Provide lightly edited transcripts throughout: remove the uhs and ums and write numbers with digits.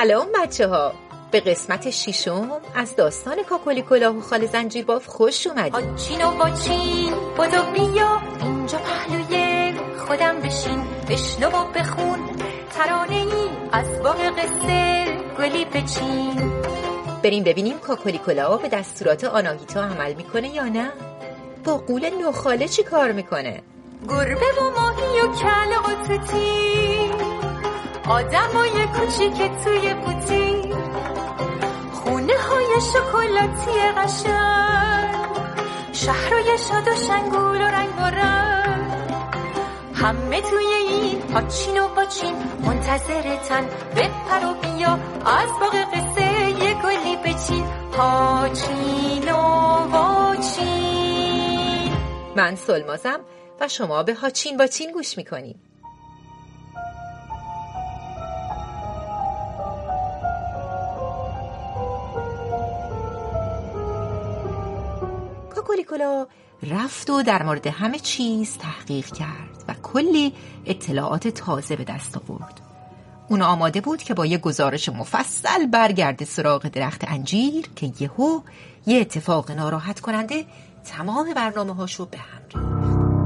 سلام بچه ها، به قسمت 6 از داستان کاکلی کلاه و خاله زنجیرباف خوش اومدید. آچین و باچین بدو بیا اینجا پهلوی خودم بشین، بشنو و بخون ترانه ای از باغ قصه گلی بچین. بریم ببینیم کاکلی کلاه به دستورات آناهیتا عمل میکنه یا نه. با قول نوخاله چی کار میکنه؟ گربه و ماهی و کله و توتی، آدمای کوچیک توی بوتی، خونه های شکلاتی قشنگ، شهرهای شاد و شنگول و رنگ و رنگ، همه توی این آچین و باچین منتظرتن. بپر و بیا از باغ قصه یه گلی بچین، آچین و باچین. من سلمازم و شما به هاچین باچین گوش میکنید. کاکلی کلاه رفت و در مورد همه چیز تحقیق کرد و کلی اطلاعات تازه به دست آورد. اون آماده بود که با یه گزارش مفصل برگرده سراغ درخت انجیر که یه اتفاق ناراحت کننده تمام برنامه هاشو به هم ریخت.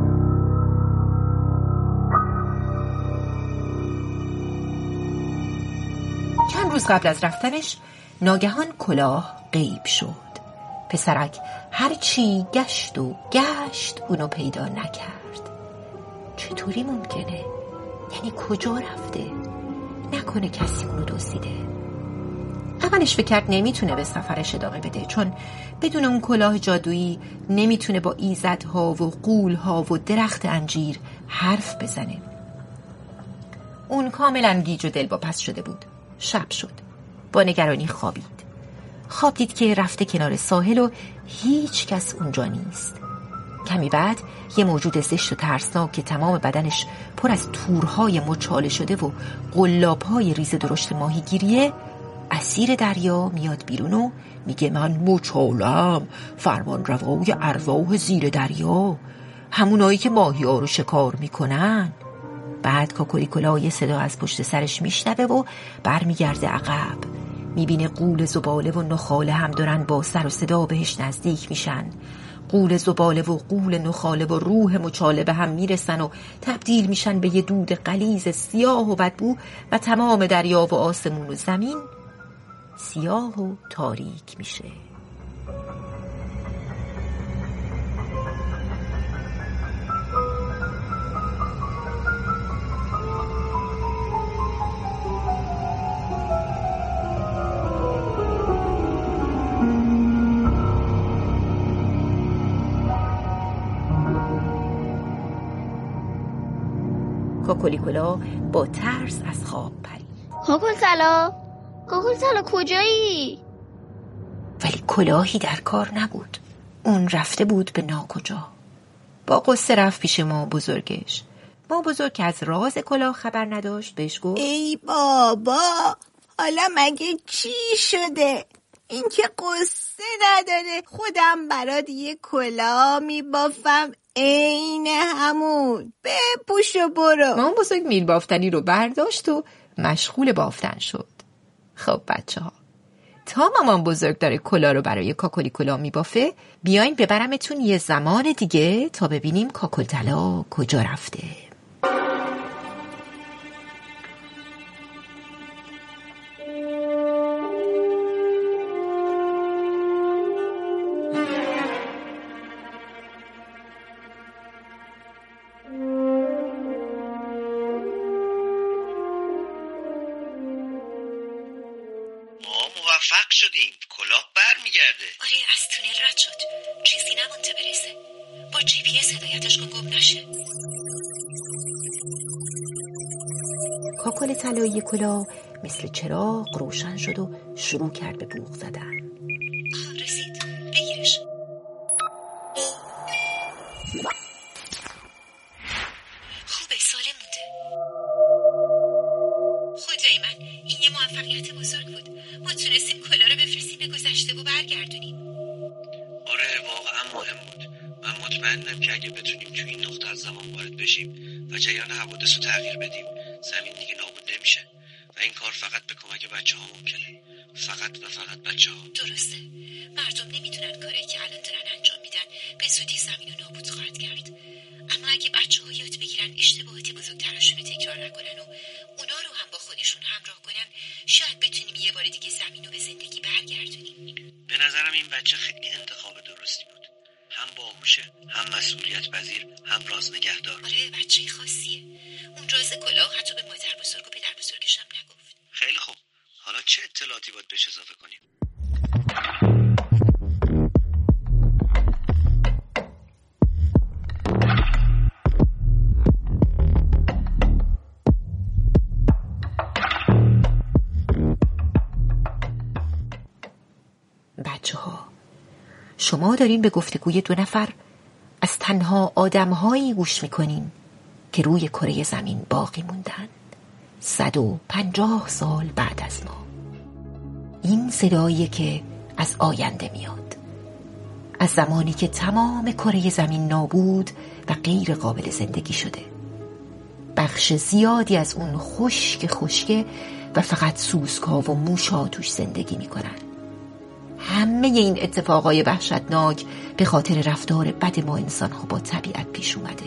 چند روز قبل از رفتنش ناگهان کلاه غیب شد. پسرک هرچی گشت و گشت اونو پیدا نکرد. چطوری ممکنه؟ یعنی کجا رفته؟ نکنه کسی اونو دزدیده؟ اولش فکر کرد نمیتونه به سفرش ادامه بده، چون بدون اون کلاه جادویی نمیتونه با ایزدها و غولها و درخت انجیر حرف بزنه. اون کاملا گیج و دلواپس شده بود. شب شد. با نگرانی خواب دید که رفته کنار ساحل و هیچ کس اونجا نیست. کمی بعد یه موجود زشت و ترسناک که تمام بدنش پر از تورهای مچاله شده و قلابهای ریز درشت ماهیگیریه اسیر دریا میاد بیرون و میگه من مچالم، فرمان روای ارواح زیر دریا، همونایی که ماهی ها رو شکار میکنن. بعد کاکلی کلاه یه صدا از پشت سرش میشنوه و برمیگرده عقب. میبینه غول زباله و نخاله هم دارن با سر و صدا بهش نزدیک میشن. غول زباله و غول نخاله و روح مچاله به هم میرسن و تبدیل میشن به یه دود غلیظ سیاه و بدبو و تمام دریا و آسمون و زمین سیاه و تاریک میشه. کاکلی کلاه با ترس از خواب پرید. کاکل طلا کجایی؟ ولی کلاهی در کار نبود. اون رفته بود به ناکجا. با قصه رفت پیش ما بزرگش. ما بزرگ که از راز کلاه خبر نداشت بهش گفت ای بابا، حالا مگه چی شده؟ این که قصه نداره. خودم برات یه کلاه میبافم عین همون، بپوش و برو. مامان بزرگ میل بافتنی رو برداشت و مشغول بافتن شد. خب بچه ها، تا مامان بزرگ داره کلاه رو برای کاکلی کلاه میبافه، بیاین ببرمتون یه زمان دیگه تا ببینیم کاکل طلا کجا رفته. موفق شدیم، کلاه برمیگرده. آره، از تونل رد شد، چیزی نمونده برسه. با جی پی اس هدایتش کن گم نشه. کاکل طلایی کلاه مثل چراغ روشن شد و شروع کرد به بوق زدن. رسید، بگیرش. خوبه، سالم مونده. خدای من، این یه موفقیت بزرگ بود. ما تونستیم کلاه رو بفرستیم به گذشته و برگردونیم. آره، واقعا مهم بود. من مطمئنم که اگه بتونیم توی این نقطه از زمان وارد بشیم و جریان حوادث رو تغییر بدیم، زمین دیگه نابود نمیشه و این کار کار فقط به کمک بچه ها ممکنه. فقط و فقط بچه ها. درسته. مردم نمیدونن کاری که الان دارن انجام میدن به زودی زمین رو نابود خواهد کرد. اما اگه بچه ها یاد بگیرن اشتباهات بزرگترشون رو تکرار نکنن و اونا رو هم با خودشون همراه کنن، شاید بتونیم یه بار دیگه زمین رو به زندگی برگردونیم. به نظرم این بچه خیلی انتخاب درستی بود. هم باهوشه، هم مسئولیت پذیر، هم راز نگهدار. آره، بچه خاصیه. اون راز کلاه حتی به مادر بزرگ و پدر بزرگش هم نگفت. خیلی خوب. حالا چه اطلاعاتی باید بهش اضافه کنیم؟ بچه ها، شما دارین به گفتگوی دو نفر از تنها آدم‌هایی گوش میکنین که روی کره زمین باقی موندن 150 سال بعد از ما. این صداییه که از آینده میاد، از زمانی که تمام کره زمین نابود و غیر قابل زندگی شده. بخش زیادی از اون خشک و فقط سوسک‌ها و موش‌ها توش زندگی میکنن. همه این اتفاقای وحشتناک به خاطر رفتار بد ما انسان‌ها با طبیعت پیش اومده.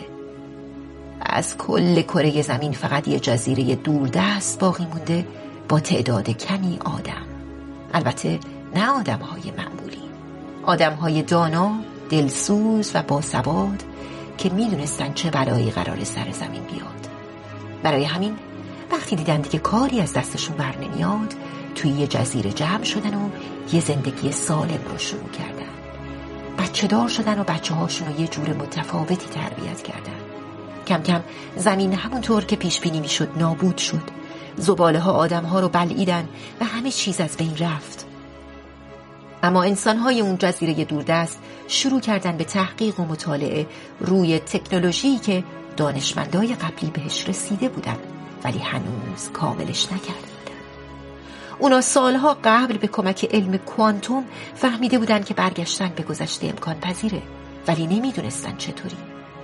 از کل کره زمین فقط یه جزیره دوردست باقی مونده با تعداد کمی آدم. البته نه آدم‌های معمولی، آدم‌های دانا، دلسوز و باسواد که میدونستن چه بلایی قرار سر زمین بیاد. برای همین وقتی دیدن دیگه کاری از دستشون بر نمیاد، توی یه جزیره جمع شدن و یه زندگی سالم رو شروع کردن. بچه دار شدن و بچه هاشون رو یه جور متفاوتی تربیت کردن. کم کم زمین همونطور که پیش بینی میشد نابود شد. زباله ها آدم ها رو بلعیدن و همه چیز از بین رفت. اما انسان های اون جزیره دوردست شروع کردن به تحقیق و مطالعه روی تکنولوژی که دانشمندای قبلی بهش رسیده بودن ولی هنوز کاملش نکرده. اونا سالها قبل به کمک علم کوانتوم فهمیده بودن که برگشتن به گذشته امکان پذیره، ولی نمیدونستن چطوری.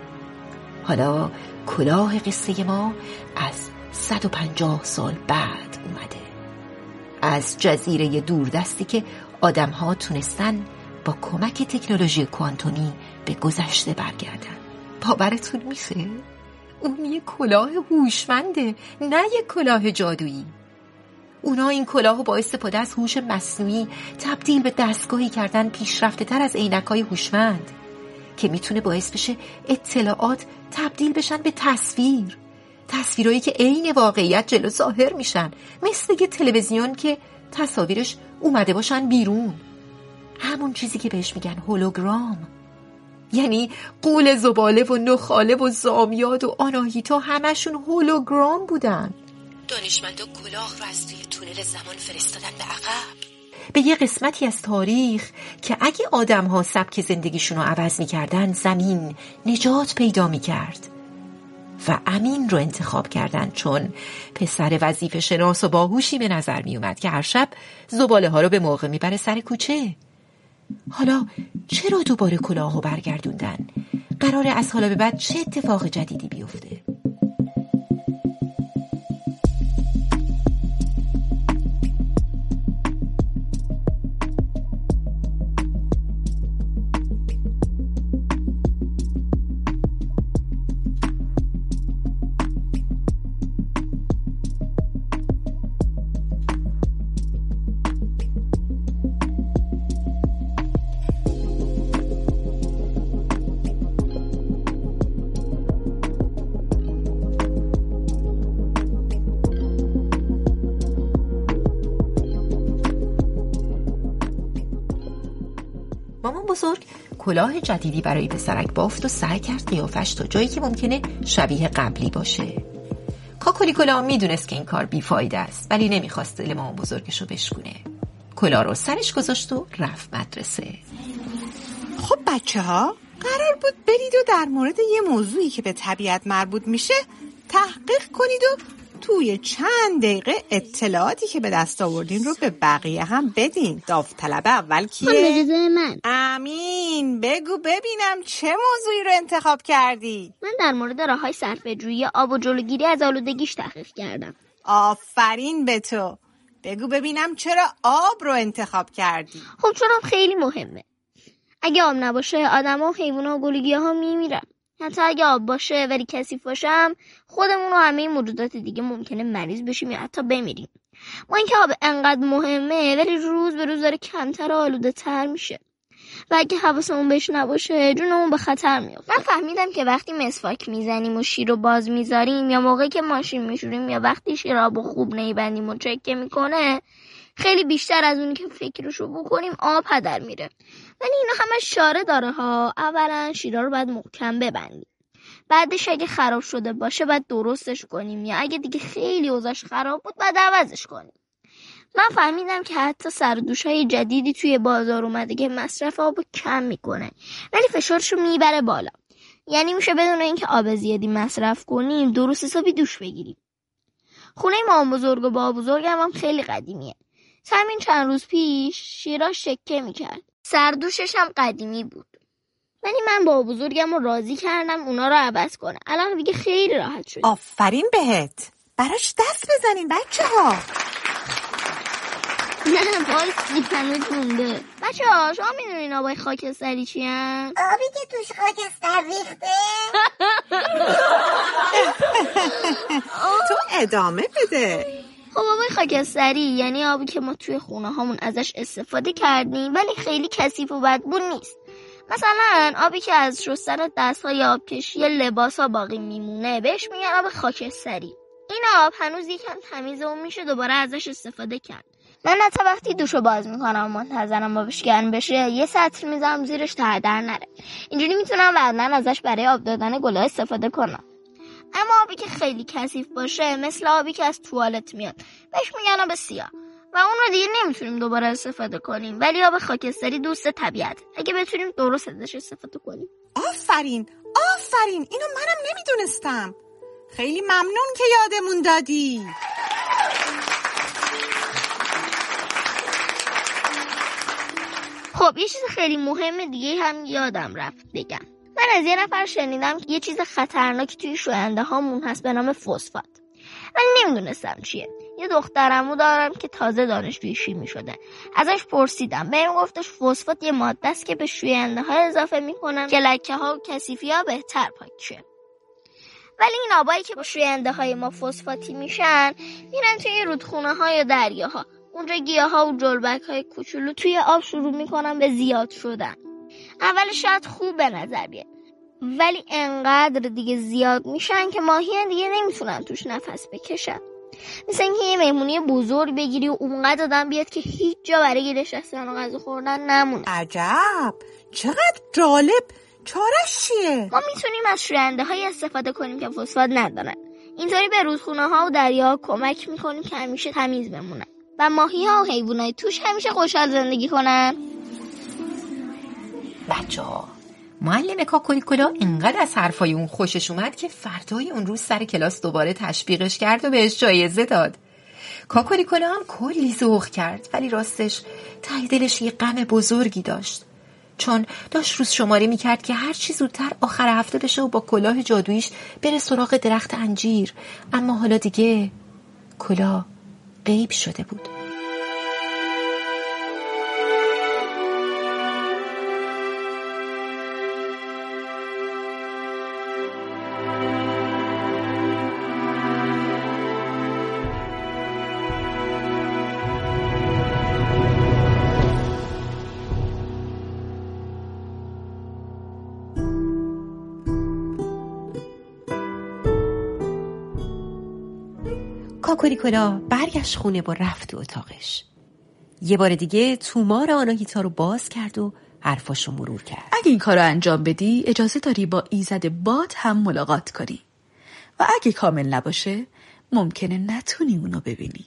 حالا کلاه قصه ما از 150 سال بعد اومده، از جزیره دوردستی که آدم‌ها تونستن با کمک تکنولوژی کوانتومی به گذشته برگردن. باورتون میشه؟ اون یه کلاه هوشمنده، نه یه کلاه جادویی. اونا این کلاهو با استفاده از هوش مصنوعی تبدیل به دستگاهی کردن پیشرفته تر از عینک‌های هوشمند که میتونه باعث بشه اطلاعات تبدیل بشن به تصویرایی که عین واقعیت جلو ظاهر میشن، مثل یه تلویزیون که تصاویرش اومده باشن بیرون. همون چیزی که بهش میگن هولوگرام. یعنی غول زباله و نخاله و زامیاد و آناهیتا همشون هولوگرام بودن. دانشمندا کلاه رو از توی تونل زمان فرستادن به عقب، به یه قسمتی از تاریخ که اگه آدم‌ها سبک زندگیشون رو عوض می‌کردن زمین نجات پیدا می‌کرد. و امین رو انتخاب کردن چون پسر وظیفه شناس و باهوشی به نظر میومد که هر شب زباله ها رو به موقع میبره سر کوچه. حالا چرا دوباره کلاهو برگردوندن؟ قراره از حالا به بعد چه اتفاق جدیدی بیفته؟ مامان بزرگ کلاه جدیدی برای پسرک بافت و سعی کرد قیافش تا جایی که ممکنه شبیه قبلی باشه. کاکلی کلاه میدونست که این کار بیفایده است، ولی نمیخواست دل مامان بزرگشو بشکونه. کلاه رو سرش گذاشت و رفت مدرسه. خب بچه ها، قرار بود برید و در مورد یه موضوعی که به طبیعت مربوط میشه تحقیق کنید و توی چند دقیقه اطلاعاتی که به دست آوردین رو به بقیه هم بدین. داوطلب اول کیه؟ اجازه من. امین، بگو ببینم چه موضوعی رو انتخاب کردی؟ من در مورد راه‌های صرفه‌جویی آب و جلوگیری از آلودگیش تحقیق کردم. آفرین به تو. بگو ببینم چرا آب رو انتخاب کردی؟ خب چونم خیلی مهمه. اگه آب نباشه آدما و حیونا و گلگیاها میمیرن. حتی اگه آب باشه ولی کثیف باشه خودمون و همه موجودات دیگه ممکنه مریض بشیم یا حتی بمیریم. ما اینکه آب انقدر مهمه ولی روز به روز داره کمتر و آلوده تر میشه و اگه حواسمون بهش نباشه جونمون به خطر میفته. من فهمیدم که وقتی مسواک میزنیم و شیر رو باز میذاریم یا موقعی که ماشین میشوریم یا وقتی شیر آب خوب نمیبندیم و چکه میکنه خیلی بیشتر از اونی که فکرشو بکنیم آب هدر میره. ولی اینا همه شاره داره ها. اولا شیرها رو باید محکم ببندیم. بعدش اگه خراب شده باشه باید درستش کنیم یا اگه دیگه خیلی اوضاعش خراب بود باید عوضش کنیم. من فهمیدم که حتی سردوش‌های جدیدی توی بازار اومده که مصرف آب کم میکنه ولی فشارشو میبره بالا. یعنی میشه بدون اینکه آب زیادی مصرف کنیم درست حسابی دوش بگیریم. خونه مام بزرگ و بابا بزرگم هم خیلی قدیمیه. همین چند روز پیش شیرا شکه میکرد. سردوشش هم قدیمی بود. ولی من بابا بزرگم رو راضی کردم اونا رو عوض کنه. الان دیگه خیلی راحت شد. آفرین بهت. براش دست بزنین بچه‌ها. نه باید هنوز مونده. بچه‌ها شما میدونین آبای خاکستری چی هن؟ آبی که توش خاکستر ریخته؟ تو ادامه بده. خب آبای خاکستری یعنی آبی که ما توی خونه هامون ازش استفاده کردیم ولی خیلی کثیف و بدبو نیست. مثلا آبی که از شستن دست‌ها یا آبکشی لباس‌ها باقی میمونه بهش میگن آب خاکستری. این آب هنوز یکم تمیزه و میشه دوباره ازش استفاده کرد. من حتی وقتی دوشو باز میکنم و منتظرم آبش گرم بشه یه سطل میذارم زیرش تا هدر نره. اینجوری میتونم بعداً ازش برای آب دادن گل‌ها استفاده کنم. اما آبی که خیلی کثیف باشه مثل آبی که از توالت میاد بهش میگن آب سیاه و اون رو دیگه نمیتونیم دوباره استفاده کنیم. ولی آب خاکستری دوست طبیعت اگه بتونیم درست ازش استفاده کنیم. آفرین اینو منم نمیدونستم. خیلی ممنون که یادمون دادی. خب یه چیز خیلی مهم دیگه هم یادم رفت بگم. من از یه نفر شنیدم که یه چیز خطرناکی توی شوینده هامون هست به نام فسفات. من نمیدونستم چیه. یه دخترمو دارم که تازه دانشجوی شیمی شده. ازش پرسیدم. بهم گفتش فسفات یه ماده است که به شوینده ها اضافه میکنن که لکه ها و کثیفی ها بهتر پاک شه. ولی این آبایی که با شوینده های ما فسفاتی میشن میرن توی رودخونه ها یا دریاها. اونجا گیاها و جلبک های کوچولو توی آب شروع میکنن به زیاد شدن. اولش شاید خوب به نظر بیاد ولی انقدر دیگه زیاد میشن که ماهیان دیگه نمیتونن توش نفس بکشن. مثل اینکه یه مهمونی بزرگ بگیری و اونقدر آدم بیاد که هیچ جا برای نشستن و غذا خوردن نمونه. عجب چقدر جالب. چارش چیه؟ ما میتونیم از شوینده های استفاده کنیم که فسفات ندارن. اینطوری به رودخونه ها و دریاها کمک میکنیم که همیشه تمیز بمونن و ماهی ها و حیوانات توش همیشه خوشحال زندگی کنن. بچه‌ها معلم کاکوریکولا اینقدر از حرفای اون خوشش اومد که فردای اون روز سر کلاس دوباره تشویقش کرد و بهش جایزه داد. کاکوریکولا هم کلی ذوق کرد ولی راستش ته دلش یه غم بزرگی داشت، چون داشت روز شماری میکرد که هر چی زودتر آخر هفته بشه و با کلاه جادویش بره سراغ درخت انجیر. اما حالا دیگه کلاه غیب شده بود. کاکوریکولا برگشت خونه و رفت تو اتاقش. یه بار دیگه تومار آناهیتا رو باز کرد و حرفاشو مرور کرد. اگه این کارو انجام بدی اجازه داری با ایزد باد هم ملاقات کنی و اگه کامل نباشه ممکنه نتونی اونو ببینی.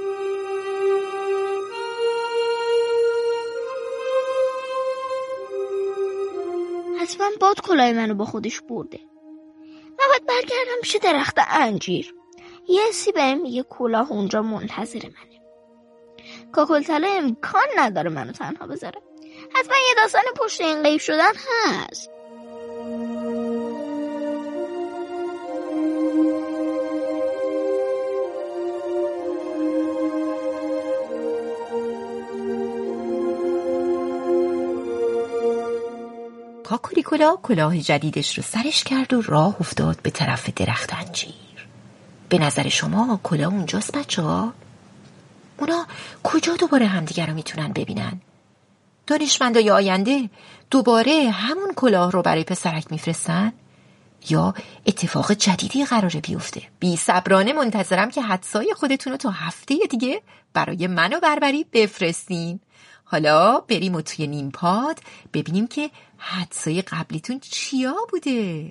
حتما باد کلاه منو با خودش برده. من باید برگردم پیش درخت انجیر. یه حسی بهم میگه کلاه اونجا منتظر منه. کاکلتله امکان نداره منو تنها بذاره. حتما یه داستان پشت این غیب شدن هست. کاکولیکولا کلاه جدیدش رو سرش کرد و راه افتاد به طرف درخت انجیر. به نظر شما کلاه اونجاست بچه‌ها؟ اونا کجا دوباره همدیگر رو میتونن ببینن؟ دانشمندای آینده دوباره همون کلاه رو برای پسرک میفرستن؟ یا اتفاق جدیدی قراره بیفته؟ بی صبرانه منتظرم که حدسای خودتون رو تا هفته دیگه برای من و بربری بفرستین. حالا بریم و توی نیم پاد ببینیم که حدسای قبلیتون چیا بوده.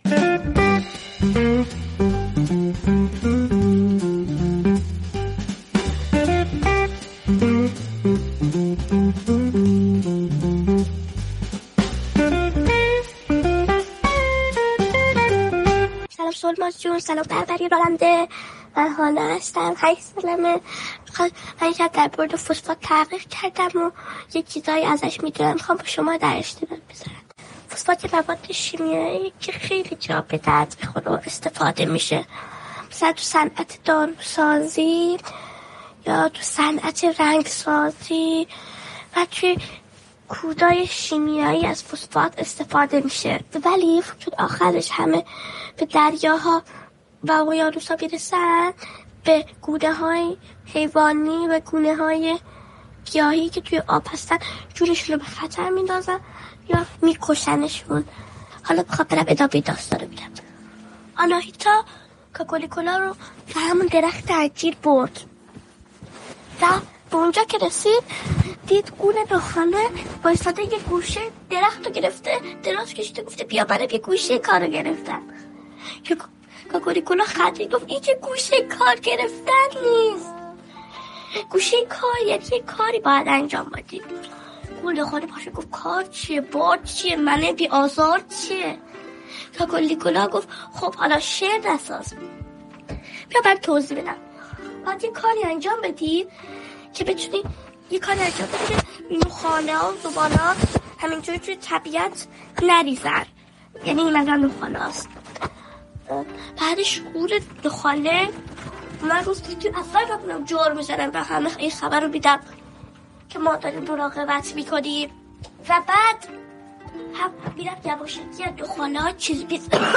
سلام سلماز جون، سلام بربری راننده. من حالا هستم، 8 سالمه. من یک در برد فسفات تحقیق کردم و یه چیزایی ازش میدونم، میخوام با شما در اشتراک بذارم. فسفات یه مواد شیمیایی که خیلی جا به درد میخوره و استفاده میشه، مثلا تو صنعت داروسازی یا تو صنعت رنگسازی و توی کودای شیمیایی از فسفات استفاده میشه. ولی چون آخرش همه به دریاها و اقیانوس‌ها میرسن، به گونه های حیوانی و گونه های گیاهی که توی آب هستن جونشون رو به خطر میندازن یا میکشنشون. حالا بخوام برم ادامه داستان رو میگم. آناهیتا کاکولیکولا رو به همون درخت انجیر برد و به اونجا که رسید دید گونه نخاله بایستاده یه گوشه درخت رو گرفته، دراز کشیده، گفته بیا برم یه گوشه کار رو گرفتم. کاکولیکولا خندید گفت این که گوشه کار گرفتن نیست، گوشه کار یعنی یه کاری باید انجام بدی. گونه خاله پاشو گفت کار چیه؟ باد چیه؟ منه بی آزار چیه؟ کاکولیکولا گفت خب حالا شعر نساز، بیا برم توضیح بدم. باید یه کاری انجام بدی که بتونی یه کاری انجام بدی که نخاله ها و زباله ها همینجوری توی طبیعت نریزن، یعنی این مگر نخاله هست. بعدش گور نخاله من گفت که اصلا بکنم جار میزنم و همه این خبر رو بیدم که ما داریم مراقبت میکنیم. و بعد هم میرم یواشکی از نخاله ها چیز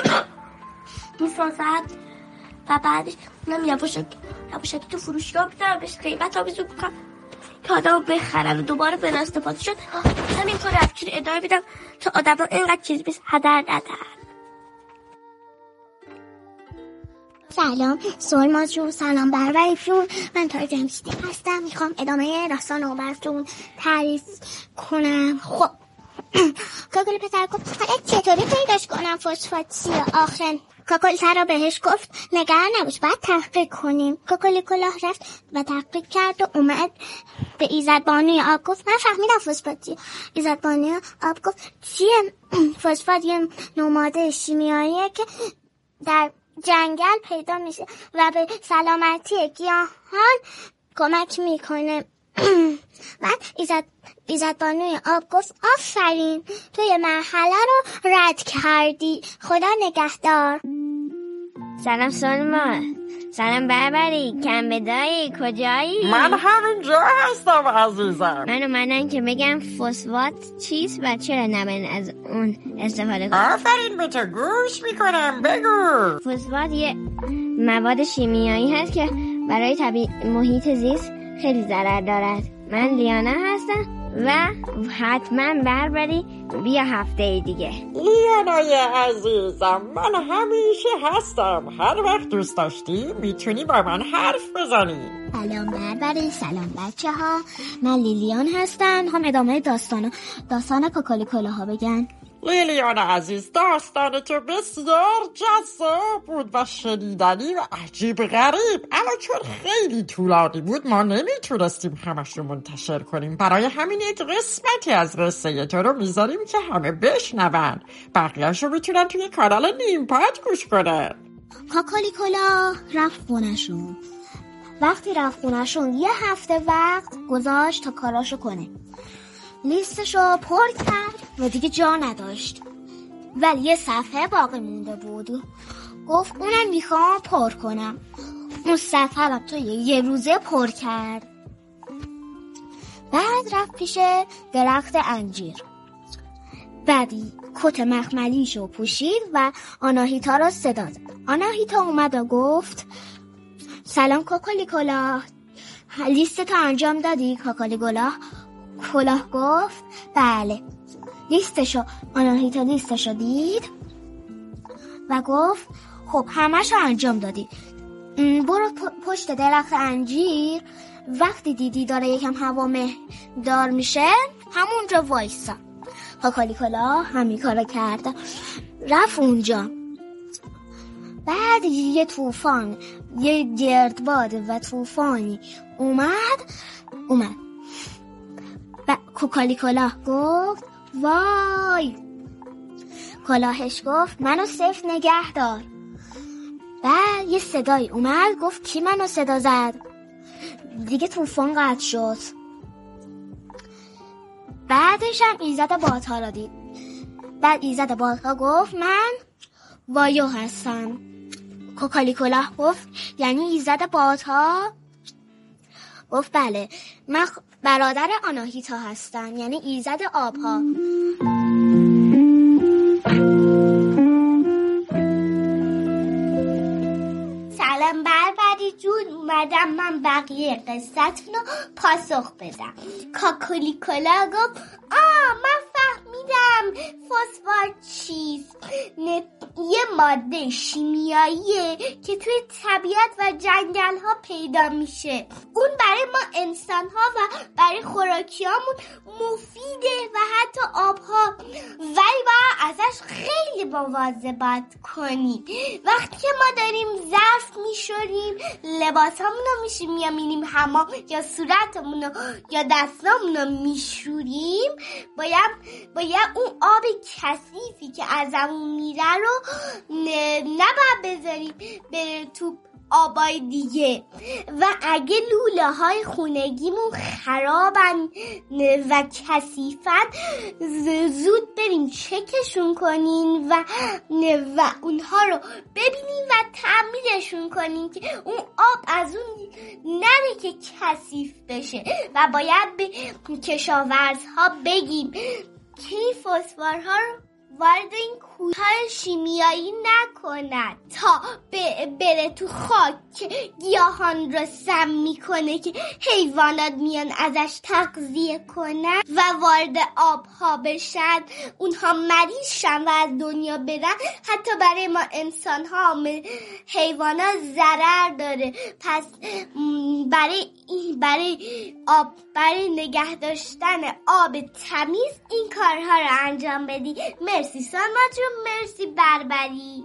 میسازد و بعدش اونم یواشکی تو فروشگاه میدم بهش قیمت ها بیزون بکنم که آدم بخرن و دوباره به استفاده شد. همین کار افچون ادامه بیدم تا آدم ها اینقدر چیز بیز هدر ندن. سلام سلماز جون، سلام بربری جون، من تای جمشیدی هستم. میخوام ادامه داستان رو براتون تعریف کنم. خب کاکولی پسر گفت حالا چطوری پیداش کنم فسفات چیه آخر؟ کاکولی سر را بهش گفت نگران نباش، باید تحقیق کنیم. کاکولی کلاه رفت و تحقیق کرد و اومد به ایزدبانوی آب گفت من فهمیدم فسفات چیه. ایزدبانوی آب گفت چیه؟ فسفات یه نماد شیمیاییه که در جنگل پیدا میشه و به سلامتی گیاهان کمک میکنه. بعد ایزدبانوی آب گفت آفرین، تو یه مرحله رو رد کردی، خدا نگهدار. سلام سلما، سلام بربری، کم بدایی، کجایی؟ من همینجا هستم عزیزم. من اومدم که بگم فسفات چیست و چرا نباید از اون استفاده کنم. آفرین به تو، گوش میکنم، بگو. فسفات یه مواد شیمیایی هست که برای محیط زیست خیلی ضرر دارد. من لیانا هستم و حتما بربری بیا هفته دیگه. لیانای عزیزم، من همیشه هستم، هر وقت دوست داشتی میتونی با من حرف بزنی. سلام بربری، سلام بچه ها، من لیلیان هستم. هم ادامه داستان کاکولیکولا ها بگن. لیلیان عزیز، داستان تو بسیار جذاب بود و شنیدنی و عجیب غریب، اما چون خیلی طولانی بود ما نمیتونستیم همش رو منتشر کنیم. برای همین یک قسمتی از قصه تو رو میذاریم که همه بشنون، بقیه‌اش رو میتونن توی کانال نیم پاد گوش کنن. کاکولیکولا رفت خونه‌شون. وقتی رفت خونه‌شون یه هفته وقت گذاشت تا کاراشو کنه. لیستشو پر کرد و دیگه جا نداشت، ولی یه صفحه باقی مونده بود. گفت اونم میخوام پر کنم. اون صفحه رو تو یه روزه پر کرد. بعد رفت پیش درخت انجیر. بعدی کت مخملیشو پوشید و آناهیتا رو صدا زد. آناهیتا اومد و گفت سلام کوکالی کلاه، لیستتو انجام دادی کوکالی کلاه گفت بله. آناهیتا لیستشو دید و گفت خب همشو انجام دادی، برو پشت درخت انجیر، وقتی دیدی داره یکم هوا مهدار میشه همونجا وایسا. کوکالی کلاه همین کارو کرد، رفت اونجا. بعد یه طوفان، یه گردباد و طوفانی اومد. کوکالی کلاه گفت وای. کلاهش گفت منو صفر نگه دار. بعد یه صدای اومد گفت کی منو صدا زد؟ دیگه طوفان قطع شد. بعدش هم ایزد بادها را دید. بعد ایزد بادها گفت من وایو هستم. کوکالی کلاه گفت یعنی ایزد بادها؟ گفت بله، من برادر آناهیتا هستم، یعنی ایزد آبها. سلام بربری جون، اومدم من بقیه قصتون رو پاسخ بدم. کوکالی کلاه گفت من فهمیدم فسفر چیست. یه ماده شیمیاییه که توی طبیعت و جنگل ها پیدا میشه. اون برای ما انسان ها و برای خوراکیامون مفیده و حتی آبها، ولی باید ازش خیلی مواظبت کنیم. وقتی که ما داریم ظرف میشوریم، لباسامونو میشیم یا میریم حمام یا صورتمونو یا دستامونو میشوریم، باید اون آب کثیفی که ازمون میره رو نباید بذاریم بره تو آبای دیگه. و اگه لوله های خونگیمون خرابن و کثیفن، زود بریم چکشون کنین و اونها رو ببینیم و تعمیرشون کنین که اون آب از اون نره که کثیف بشه. و باید به کشاورزها بگیم که فسفرها رو وارد این کودهای شیمیایی نکنن تا بره تو خاک که گیاهان رو سم میکنه که حیوانات میان ازش تغذیه کنن و وارد آبها بشن، اونها مریض شن و از دنیا برن. حتی برای ما انسان ها حیوانات ضرر داره. پس برای نگه داشتن آب تمیز این کارها رو انجام بدی. مرسی سلما جون، مرسی بربری.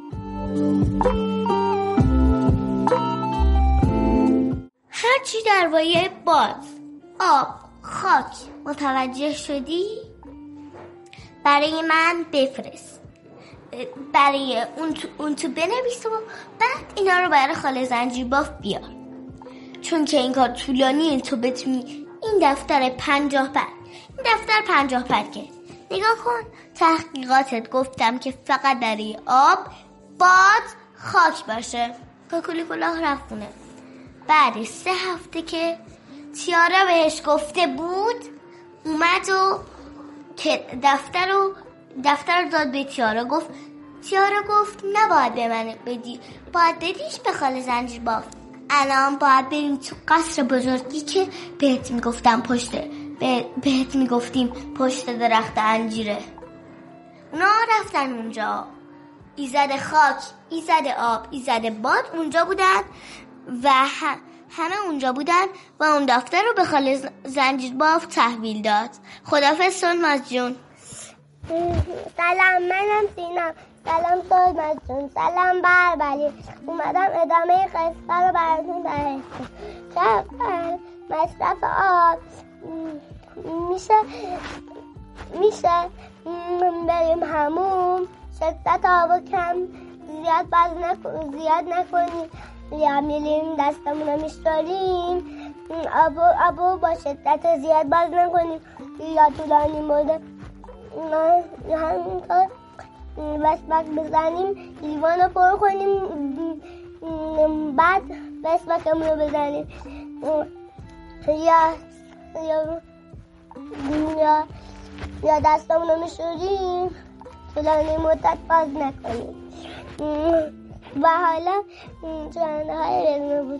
هرچی درباره باد، آب، خاک متوجه شدی؟ برای من بفرست، برای اون تو بنویس و بعد اینا رو برای خاله زنجیرباف بیار، چون که این کار طولانیه. تو بتونی این دفتر 50 پد نگاه کن. تحقیقاتت گفتم که فقط برای آب، باد، خاک باشه. کوکالی کلاه رفت خونه. بعد 3 هفته که تیارا بهش گفته بود اومد و که دفتر رو داد به تیارا. تیارا گفت نباید به من بدی، باید بدیش به خاله زنجیرباف. الان باید بریم تو قصر بزرگی که بهت میگفتیم پشت درخت انجیره. اونا رفتن اونجا. ایزد خاک، ایزد آب، ایزد باد اونجا بودن و همه اونجا بودن و اون دفتر رو به خاله زنجیرباف تحویل داد. خداحافظ سلماز جون. سلام، منم سینام. سلام سلماز جون. سلام بربری. اومدم ادامه قصه رو براتون تعریف کنم. مصرف آب میشه بریم هموم. شدت آب کم زیاد نکنیم. یا میلیم دستمون رو میشوریم. آبو با شدت زیاد باز نکنیم یا طولانی مدت. همینطور وسواک بزنیم، لیوان رو پر کنیم، بعد وسواکمون رو بزنیم. یا یا دستامونو میشوریم طولانی مدت باز نکنیم. و حالا جوانده های بدون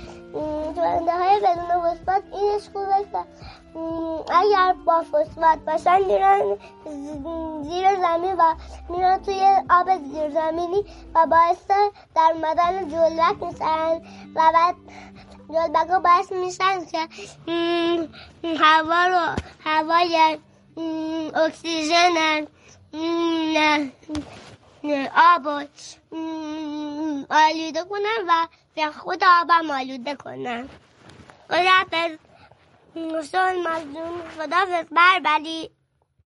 فسفات اینش خوبه که اگر با فسفات باشن میرن زیر زمین و میرن توی آب زیر زمینی و باعث در اومدن جلبک میشن و بعد جلبک ها باعث میشن که هوای اکسیژن آب آلوده کنن و به خود آبم آلوده کنن. خداحافظ. خداحافظ بربری.